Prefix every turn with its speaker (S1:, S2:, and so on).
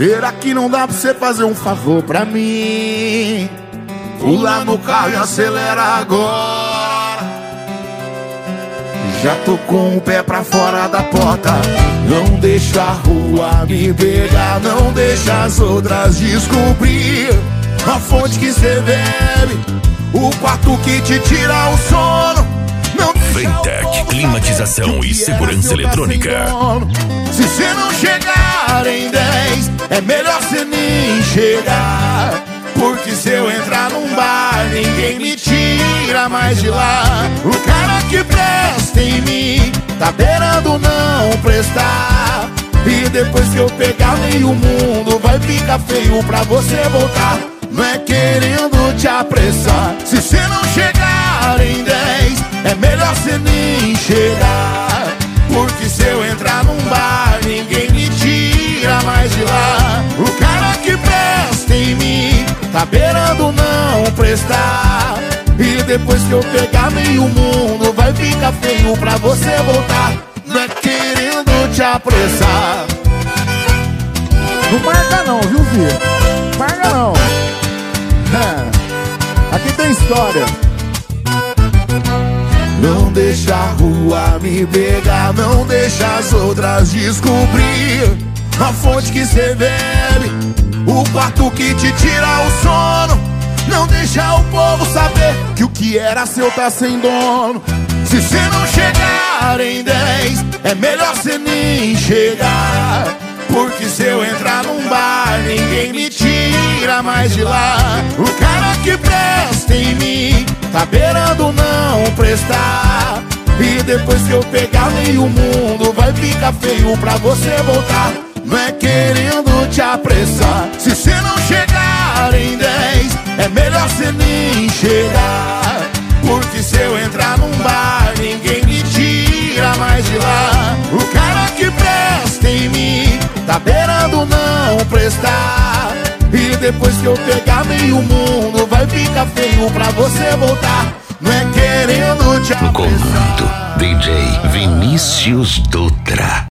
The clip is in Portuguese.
S1: Será que não dá pra você fazer um favor pra mim? Pula no carro e acelera agora. Já tô com o pé pra fora da porta. Não deixa a rua me pegar, não deixa as outras descobrir a fonte que cê bebe, o quarto que te tira o sono. Não
S2: Ventec, climatização e segurança eletrônica.
S1: Se cê não chegar em 10, é melhor cê nem chegar, porque se eu entrar num bar, ninguém me tira mais de lá. O cara que presta em mim tá beirando não prestar, e depois que eu pegar meio mundo, vai ficar feio pra você voltar. Não é querendo te apressar, se cê não chegar em 10, é melhor cê nem chegar, porque se eu entrar num bar, ninguém me tira mais de lá. O cara que presta em mim tá beirando não prestar, e depois que eu pegar meio mundo, vai ficar feio pra você voltar. Não é querendo te apressar.
S3: Não marca não, viu, filho? Marca não. Aqui tem história.
S1: Não deixa a rua me pegar, não deixa as outras descobrir a fonte que cê bebe, o quarto que te tira o sono. Não deixa o povo saber que o que era seu tá sem dono. Se cê não chegar em 10, é melhor cê nem chegar, porque se eu entrar num bar, ninguém me tira mais de lá. O cara que presta em mim tá beirando não prestar, e depois que eu pegar meio mundo, vai ficar feio pra você voltar. Não é querendo te apressar, se cê não chegar em 10, é melhor cê nem chegar, porque se eu entrar num bar, ninguém me tira mais de lá. O cara que presta em mim tá beirando não prestar, e depois que eu pegar meio mundo, vai ficar feio pra você voltar. Não é querendo te apressar.
S2: No comando, DJ Vinícius Dutra.